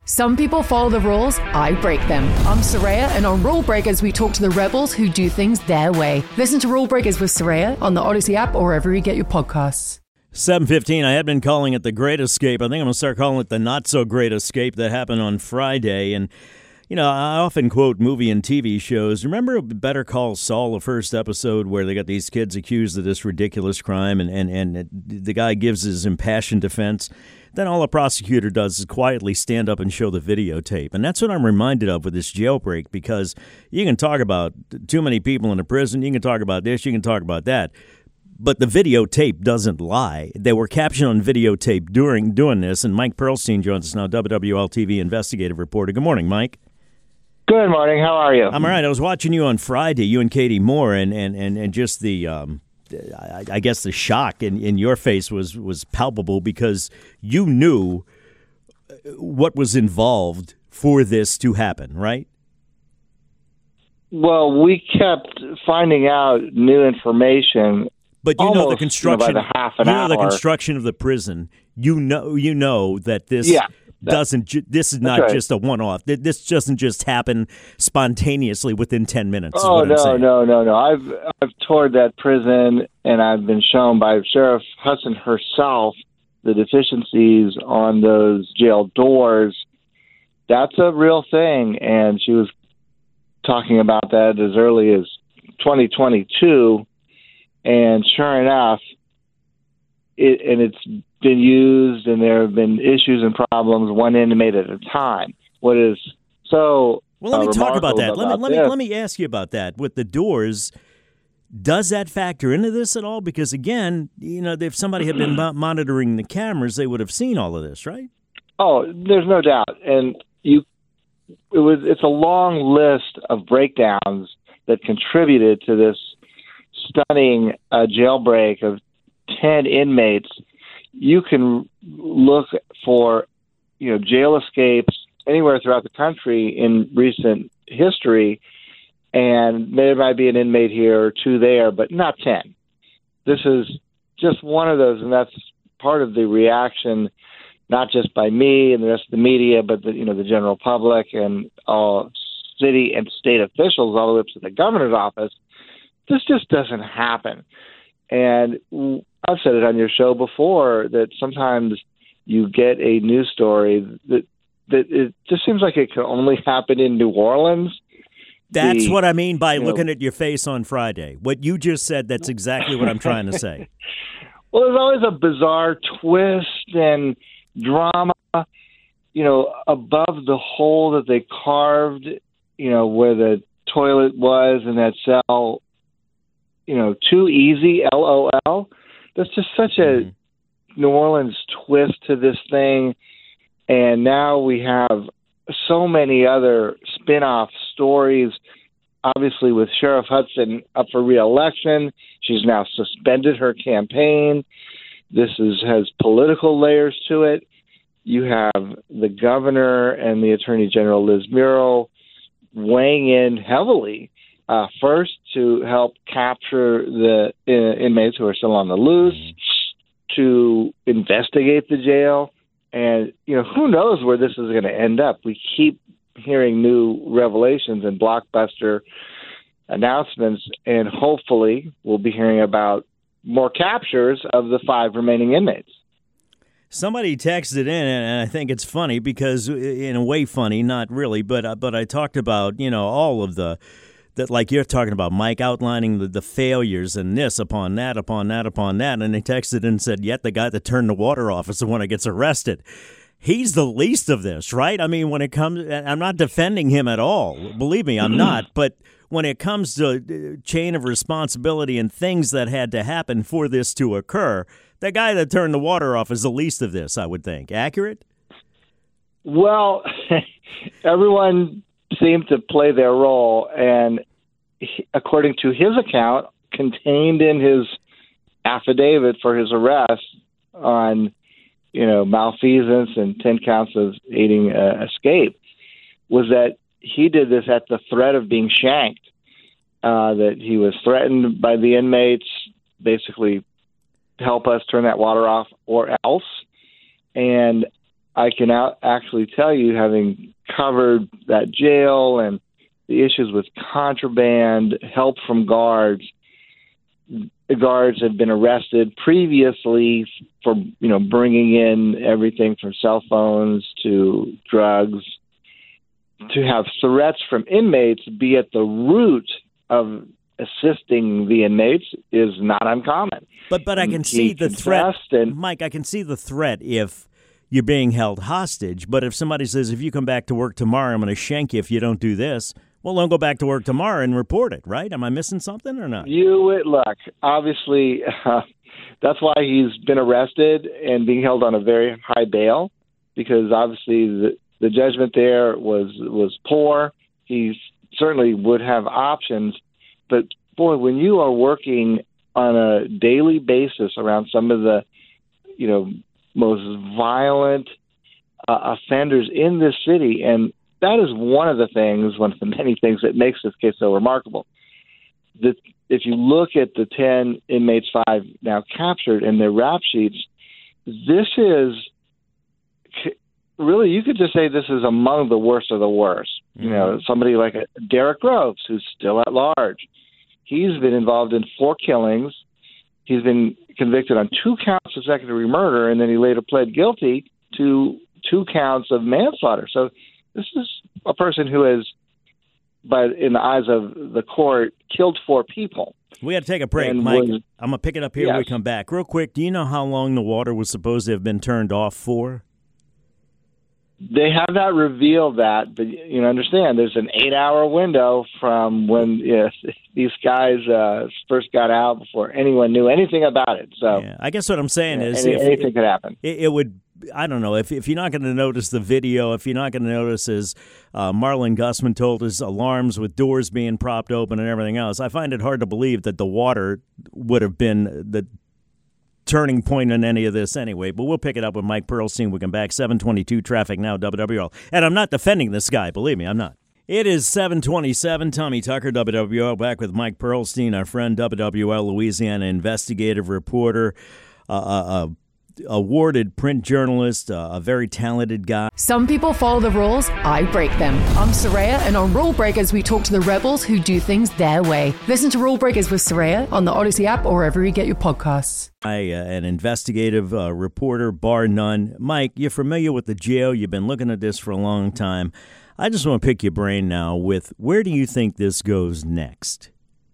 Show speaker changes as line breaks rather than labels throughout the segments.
Some people follow the rules, I break them. I'm Soraya, and on Rule Breakers, we talk to the rebels who do things their way. Listen to Rule Breakers with Soraya on the Odyssey app or wherever you get your podcasts.
7:15, I had been calling it the Great Escape. I think I'm going to start calling it the Not-So-Great Escape that happened on Friday. And, you know, I often quote movie and TV shows. Remember Better Call Saul, the first episode where they got these kids accused of this ridiculous crime and the guy gives his impassioned defense? Then all the prosecutor does is quietly stand up and show the videotape. And that's what I'm reminded of with this jailbreak, because you can talk about too many people in a prison, you can talk about this, you can talk about that, but the videotape doesn't lie. They were captured on videotape during doing this, and Mike Perlstein joins us now, WWL-TV investigative reporter. Good morning, Mike.
Good morning. How are you?
I'm all right. I was watching you on Friday, you and Katie Moore, and just the I guess the shock in your face was palpable, because you knew what was involved for this to happen, right?
Well, we kept finding out new information.
But you know the construction.
By the half an hour.
The construction of the prison. You know that this. Yeah. This is not just a one-off. This doesn't just happen spontaneously within 10 minutes.
Oh, no. I've toured that prison, and I've been shown by Sheriff Hudson herself the deficiencies on those jail doors. That's a real thing, and she was talking about that as early as 2022, and sure enough, it's been used, and there have been issues and problems one inmate at a time. What is so
well? Let me talk about that. Let me ask you about that with the doors. Does that factor into this at all? Because again, you know, if somebody had been monitoring the cameras, they would have seen all of this, right?
Oh, there's no doubt, and it's a long list of breakdowns that contributed to this stunning jailbreak of 10 inmates. You can look for, jail escapes anywhere throughout the country in recent history, and there might be an inmate here or two there, but not 10. This is just one of those, and that's part of the reaction, not just by me and the rest of the media, but the general public and all city and state officials, all the way up to the governor's office. This just doesn't happen. And I've said it on your show before that sometimes you get a news story that it just seems like it can only happen in New Orleans.
That's what I mean by looking at your face on Friday. What you just said, that's exactly what I'm trying to say.
Well, there's always a bizarre twist and drama, above the hole that they carved, where the toilet was in that cell. Too easy, LOL. That's just such a New Orleans twist to this thing. And now we have so many other spin-off stories, obviously with Sheriff Hudson up for re-election. She's now suspended her campaign. This has political layers to it. You have the governor and the Attorney General, Liz Muriel, weighing in heavily. First, to help capture the inmates who are still on the loose, to investigate the jail. And, who knows where this is going to end up. We keep hearing new revelations and blockbuster announcements, and hopefully we'll be hearing about more captures of the 5 remaining inmates.
Somebody texted in, and I think it's funny because, in a way funny, not really, but I talked about, all of that, like you're talking about, Mike, outlining the failures and this upon that, and they texted and said, yet the guy that turned the water off is the one that gets arrested. He's the least of this, right? I mean, when it comes, I'm not defending him at all. Believe me, I'm not. But when it comes to chain of responsibility and things that had to happen for this to occur, the guy that turned the water off is the least of this, I would think. Accurate?
Well, everyone seemed to play their role, and according to his account, contained in his affidavit for his arrest on, malfeasance and 10 counts of aiding escape, was that he did this at the threat of being shanked, that he was threatened by the inmates, basically help us turn that water off or else. And I can actually tell you, having covered that jail and the issues with contraband, help from guards, the guards have been arrested previously for, bringing in everything from cell phones to drugs. To have threats from inmates be at the root of assisting the inmates is not uncommon.
But I can see the threat, Mike. I can see the threat if you're being held hostage. But if somebody says, if you come back to work tomorrow, I'm going to shank you if you don't do this, well, don't go back to work tomorrow and report it, right? Am I missing something or not?
Look, obviously, that's why he's been arrested and being held on a very high bail, because obviously the judgment there was poor. He certainly would have options. But, boy, when you are working on a daily basis around some of the, most violent offenders in this city, and that is one of the many things that makes this case so remarkable. If you look at the 10 inmates, 5 now captured, in their rap sheets, this is really, you could just say this is among the worst of the worst.
Mm-hmm.
Somebody like Derek Groves, who's still at large. He's been involved in 4 killings. He's been convicted on 2 counts of second-degree murder, and then he later pled guilty to 2 counts of manslaughter. So this is a person who has, in the eyes of the court, killed 4 people.
We got to take a break, Mike. I'm going to pick it up here when we come back. Real quick, do you know how long the water was supposed to have been turned off for?
They have not revealed that, but understand there's an 8-hour window from when these guys first got out before anyone knew anything about it. So
I guess what I'm saying is
anything could happen.
It would. I don't know if you're not going to notice the video, if you're not going to notice, as Marlon Gusman told us, alarms with doors being propped open and everything else. I find it hard to believe that the water would have been the turning point in any of this anyway, but we'll pick it up with Mike Pearlstein. We come back. 722 Traffic Now, WWL. And I'm not defending this guy, believe me, I'm not. It is 727. Tommy Tucker, WWL, back with Mike Pearlstein, our friend, WWL Louisiana investigative reporter, awarded print journalist, a very talented guy.
Some people follow the rules, I break them. I'm Soraya, and on Rule Breakers, we talk to the rebels who do things their way. Listen to Rule Breakers with Soraya on the Odyssey app or wherever you get your podcasts.
An investigative reporter, bar none. Mike, you're familiar with the jail. You've been looking at this for a long time. I just want to pick your brain now with, where do you think this goes next?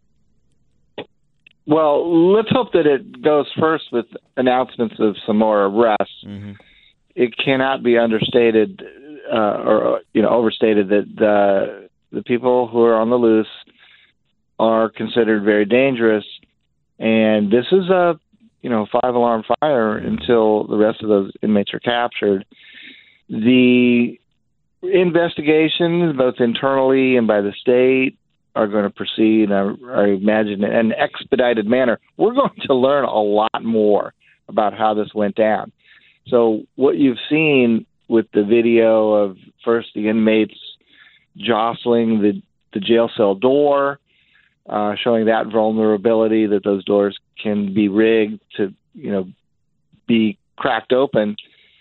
Well, let's hope that it goes first with announcements of some more arrests. Mm-hmm. It cannot be understated or overstated that the people who are on the loose are considered very dangerous, and this is a 5-alarm fire until the rest of those inmates are captured. The investigations, both internally and by the state, are going to proceed, I imagine, in an expedited manner. We're going to learn a lot more about how this went down. So what you've seen with the video of first the inmates jostling the jail cell door, showing that vulnerability, that those doors can be rigged to, be cracked open,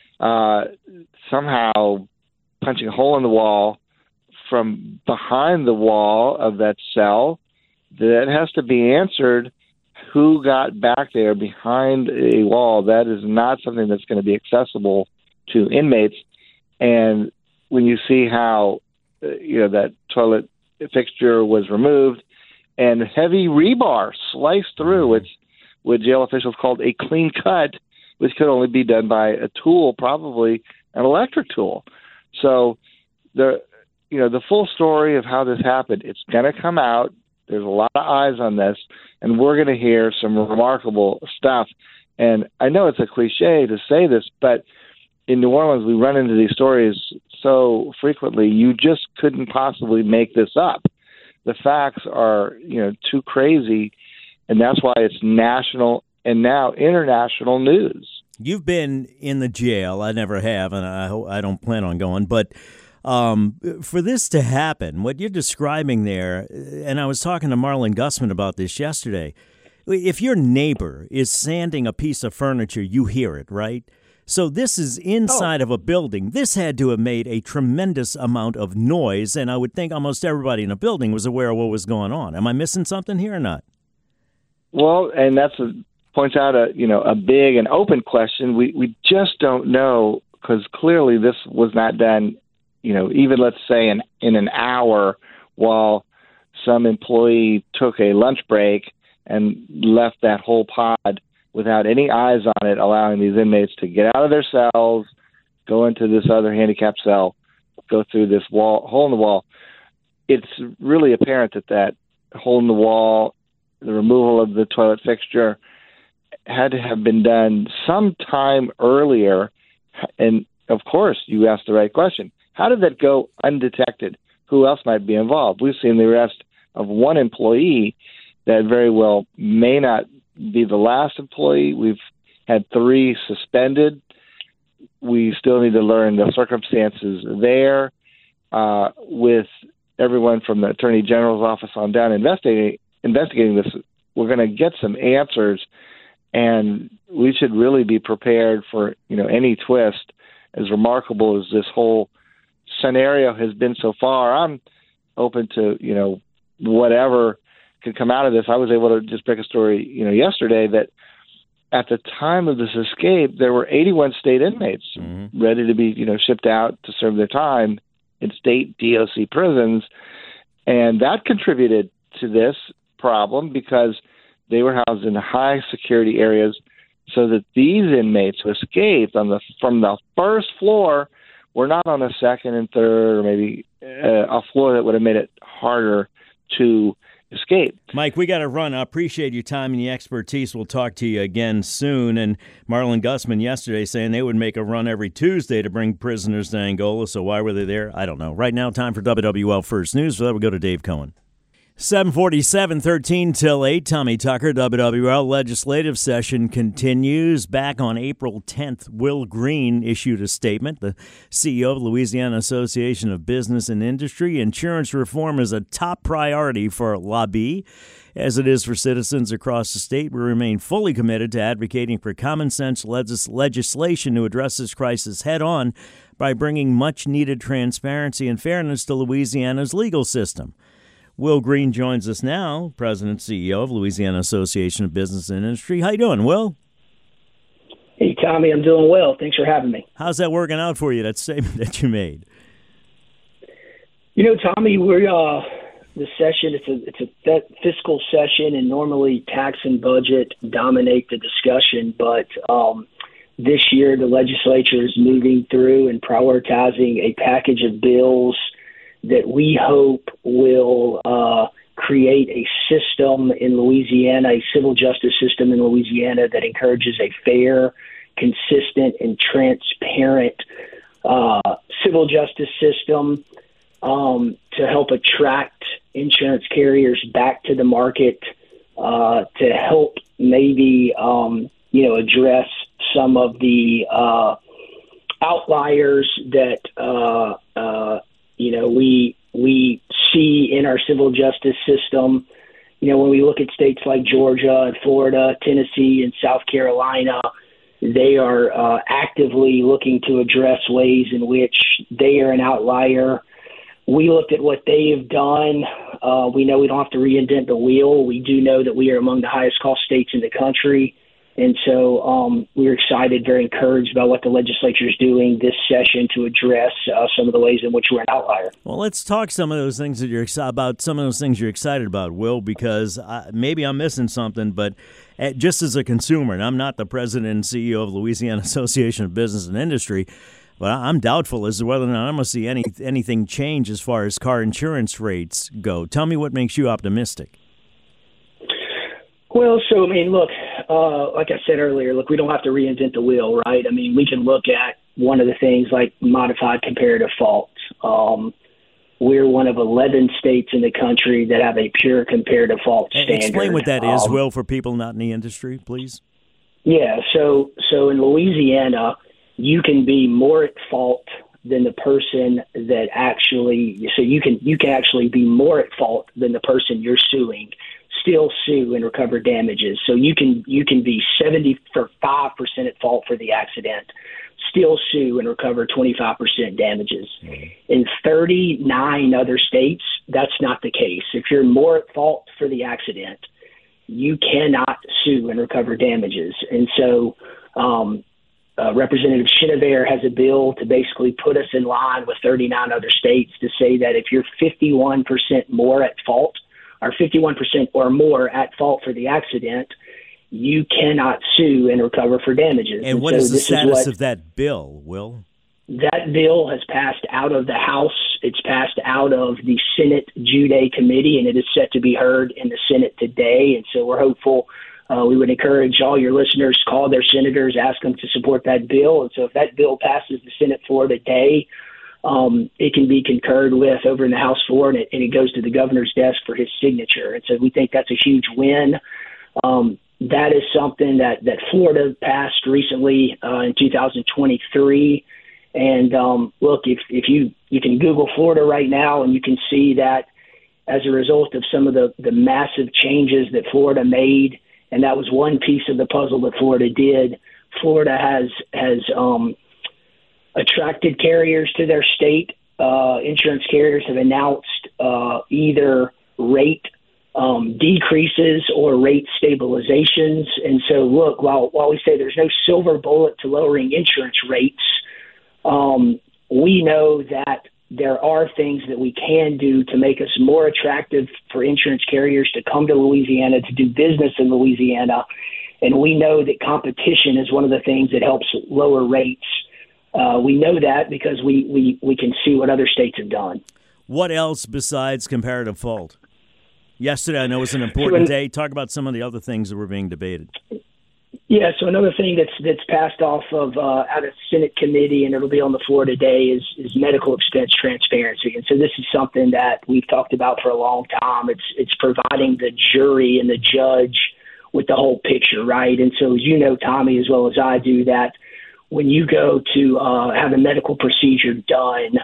somehow punching a hole in the wall from behind the wall of that cell, that has to be answered. Who got back there behind a wall? That is not something that's going to be accessible to inmates. And when you see how, that toilet fixture was removed and heavy rebar sliced through, which what jail officials called a clean cut, which could only be done by a tool, probably an electric tool. So the full story of how this happened, it's going to come out. There's a lot of eyes on this, and we're going to hear some remarkable stuff. And I know it's a cliche to say this, but in New Orleans, we run into these stories so frequently, you just couldn't possibly make this up. The facts are, too crazy, and that's why it's national and now international news.
You've been in the jail. I never have, and I don't plan on going, but for this to happen, what you're describing there, and I was talking to Marlon Gusman about this yesterday, if your neighbor is sanding a piece of furniture, you hear it, right? So this is inside of a building. This had to have made a tremendous amount of noise, and I would think almost everybody in the building was aware of what was going on. Am I missing something here or not?
Well, and that's points out a big and open question. We just don't know, because clearly this was not done, even let's say in an hour while some employee took a lunch break and left that whole pod without any eyes on it, allowing these inmates to get out of their cells, go into this other handicapped cell, go through this hole in the wall. It's really apparent that hole in the wall, the removal of the toilet fixture, had to have been done sometime earlier. And of course, you asked the right question. How did that go undetected? Who else might be involved? We've seen the arrest of one employee that very well may not be the last employee. We've had 3 suspended. We still need to learn the circumstances there. With everyone from the Attorney General's office on down investigating this, we're going to get some answers, and we should really be prepared for any twist. As remarkable as this whole scenario has been so far, I'm open to whatever could come out of this. I was able to just break a story yesterday that at the time of this escape, there were 81 state inmates ready to be shipped out to serve their time in state DOC prisons, and that contributed to this problem because they were housed in high security areas, so that these inmates who escaped from the first floor were not on the second and third, or maybe a floor that would have made it harder to escape.
Mike, we got to run. I appreciate your time and your expertise. We'll talk to you again soon. And Marlon Gusman yesterday saying they would make a run every Tuesday to bring prisoners to Angola. So why were they there? I don't know. Right now, time for WWL First News. So that would go to Dave Cohen. 7:47, 13 till 8. Tommy Tucker, WWL legislative session continues. Back on April 10th, Will Green issued a statement. The CEO of Louisiana Association of Business and Industry. Insurance reform is a top priority for LABI, as it is for citizens across the state. We remain fully committed to advocating for common sense legislation to address this crisis head on by bringing much needed transparency and fairness to Louisiana's legal system. Will Green joins us now, President and CEO of Louisiana Association of Business and Industry. How you doing, Will?
Hey, Tommy, I'm doing well. Thanks for having me.
How's that working out for you, that statement that you made?
Tommy, we're the session. It's a fiscal session, and normally tax and budget dominate the discussion. But this year, the legislature is moving through and prioritizing a package of bills that we hope will create a system in Louisiana, a civil justice system in Louisiana that encourages a fair, consistent, and transparent civil justice system to help attract insurance carriers back to the market, to help maybe address some of the outliers that we see in our civil justice system. When we look at states like Georgia and Florida, Tennessee, and South Carolina, they are actively looking to address ways in which they are an outlier. We looked at what they have done. We know we don't have to reinvent the wheel. We do know that we are among the highest cost states in the country. And so we're excited, very encouraged by what the legislature is doing this session to address some of the ways in which we're an outlier.
Well, let's talk some of those things that you're excited about, Will, because maybe I'm missing something, but just as a consumer, and I'm not the president and CEO of Louisiana Association of Business and Industry, but I'm doubtful as to whether or not I'm going to see anything change as far as car insurance rates go. Tell me what makes you optimistic.
Well, so, look, like I said earlier, we don't have to reinvent the wheel, right? We can look at one of the things like modified comparative fault. We're one of 11 states in the country that have a pure comparative fault standard.
Explain what that is, Will, for people not in the industry, please.
Yeah, so in Louisiana, you can be more at fault than the person that actually – so you can actually be more at fault than the person you're suing still sue and recover damages. So you can be 75% at fault for the accident, still sue and recover 25% damages. In 39 other states, that's not the case. If you're more at fault for the accident, you cannot sue and recover damages. And so Representative Chenevert has a bill to basically put us in line with 39 other states to say that if you're 51% more at fault, or 51% or more at fault for the accident, you cannot sue and recover for damages.
And what is the status of that bill, Will?
That bill has passed out of the House. It's passed out of the Senate Jude Committee, and it is set to be heard in the Senate today. And so we're hopeful. We would encourage all your listeners, call their senators, ask them to support that bill. And so if that bill passes the Senate floor today, it can be concurred with over in the House floor, and it goes to the governor's desk for his signature. And so we think that's a huge win. That is something that Florida passed recently in 2023. And look, if you can Google Florida right now, and you can see that as a result of some of the massive changes that Florida made, and that was one piece of the puzzle that Florida did. Florida has attracted carriers to their state. Insurance carriers have announced either rate decreases or rate stabilizations. And so, look, while we say there's no silver bullet to lowering insurance rates, we know that there are things that we can do to make us more attractive for insurance carriers to come to Louisiana, to do business in Louisiana. And we know that competition is one of the things that helps lower rates. We know that because we can see what other states have done.
What else besides comparative fault? Yesterday, I know, was an important day. Talk about some of the other things that were being debated.
Yeah, so another thing that's passed off of out of Senate committee, and it'll be on the floor today, is medical expense transparency. And so this is something that we've talked about for a long time. It's providing the jury and the judge with the whole picture, right? And so as you know, Tommy, as well as I do, that when you go to have a medical procedure done,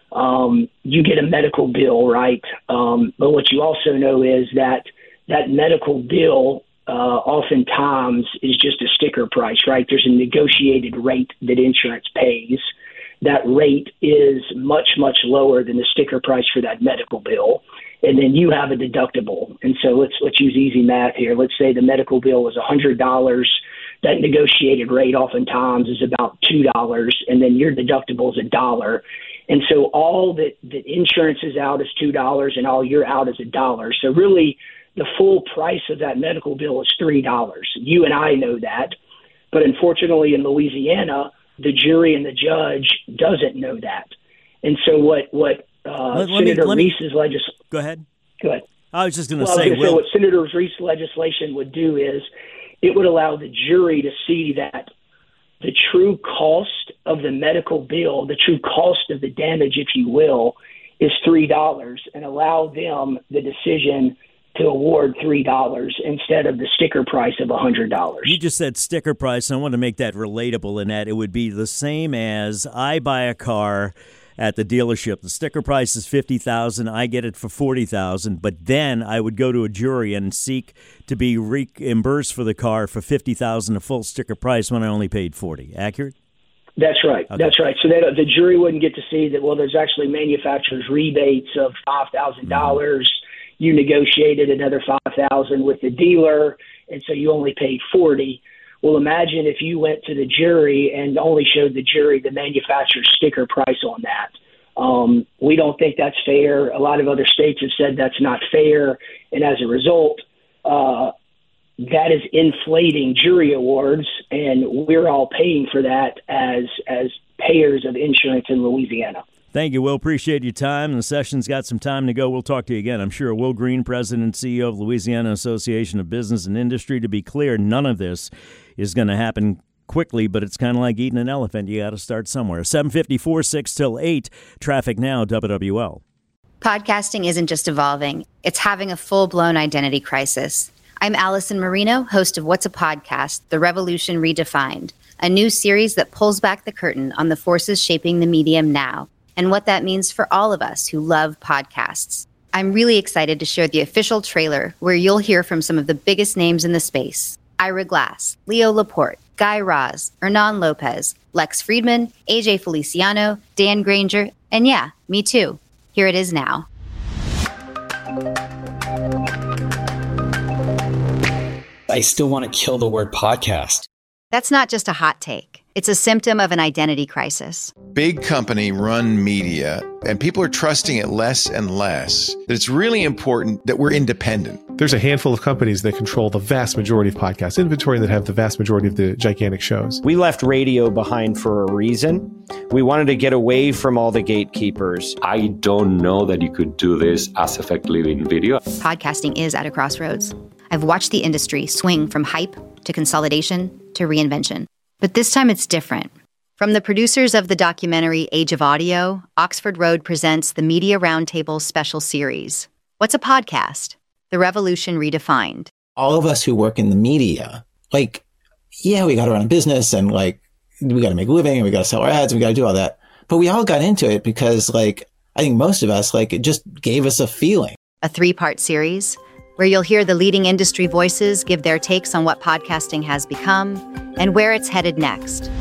you get a medical bill, right? But what you also know is that medical bill oftentimes is just a sticker price, right? There's a negotiated rate that insurance pays. That rate is much, much lower than the sticker price for that medical bill. And then you have a deductible. And so let's use easy math here. Let's say the medical bill was $100. That negotiated rate oftentimes is about $2, and then your deductible is $1. And so all that insurance is out is $2, and all you're out is $1. So really, the full price of that medical bill is $3. You and I know that. But unfortunately, in Louisiana, the jury and the judge doesn't know that. And so what Senator Reese's legislation...
Go ahead.
Go ahead.
I was just going to say,
what Senator Reese's legislation would do is it would allow the jury to see that the true cost of the medical bill, the true cost of the damage, if you will, is $3, and allow them the decision to award $3 instead of the sticker price of $100.
You just said sticker price, and I want to make that relatable in that it would be the same as I buy a car at the dealership. The sticker price is $50,000. I get it for $40,000, but then I would go to a jury and seek to be reimbursed for the car for $50,000, a full sticker price, when I only paid $40,000. Accurate?
That's right. Okay. That's right. So the jury wouldn't get to see that, well, there's actually manufacturer's rebates of $5,000. You negotiated another $5,000 with the dealer, and so you only paid $40,000. Well, imagine if you went to the jury and only showed the jury the manufacturer's sticker price on that. We don't think that's fair. A lot of other states have said that's not fair, and as a result, that is inflating jury awards, and we're all paying for that as payers of insurance in Louisiana.
Thank you, Will. Appreciate your time. The session's got some time to go. We'll talk to you again, I'm sure. Will Green, President and CEO of Louisiana Association of Business and Industry. To be clear, none of this is going to happen quickly, but it's kind of like eating an elephant. You got to start somewhere. 7:54, 6 till 8. Traffic now, WWL.
Podcasting isn't just evolving. It's having a full-blown identity crisis. I'm Allison Marino, host of What's a Podcast? The Revolution Redefined, a new series that pulls back the curtain on the forces shaping the medium now, and what that means for all of us who love podcasts. I'm really excited to share the official trailer where you'll hear from some of the biggest names in the space. Ira Glass, Leo Laporte, Guy Raz, Hernan Lopez, Lex Friedman, AJ Feliciano, Dan Granger, and yeah, me too. Here it is now.
I still want to kill the word podcast.
That's not just a hot take. It's a symptom of an identity crisis.
Big company run media, and people are trusting it less and less. That it's really important that we're independent.
There's a handful of companies that control the vast majority of podcast inventory and that have the vast majority of the gigantic shows.
We left radio behind for a reason. We wanted to get away from all the gatekeepers.
I don't know that you could do this as effectively in video.
Podcasting is at a crossroads. I've watched the industry swing from hype to consolidation to reinvention. But this time it's different. From the producers of the documentary Age of Audio, Oxford Road presents the Media Roundtable special series. What's a podcast? The Revolution Redefined.
All of us who work in the media, we got to run a business and we got to make a living and we got to sell our ads and we got to do all that. But we all got into it because I think most of us, it just gave us a feeling.
A 3-part series where you'll hear the leading industry voices give their takes on what podcasting has become and where it's headed next.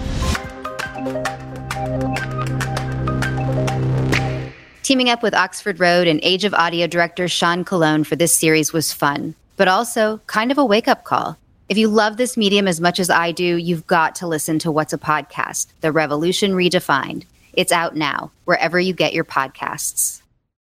Teaming up with Oxford Road and Age of Audio director Sean Colon for this series was fun, but also kind of a wake-up call. If you love this medium as much as I do, you've got to listen to What's a Podcast? The Revolution Redefined. It's out now, wherever you get your podcasts.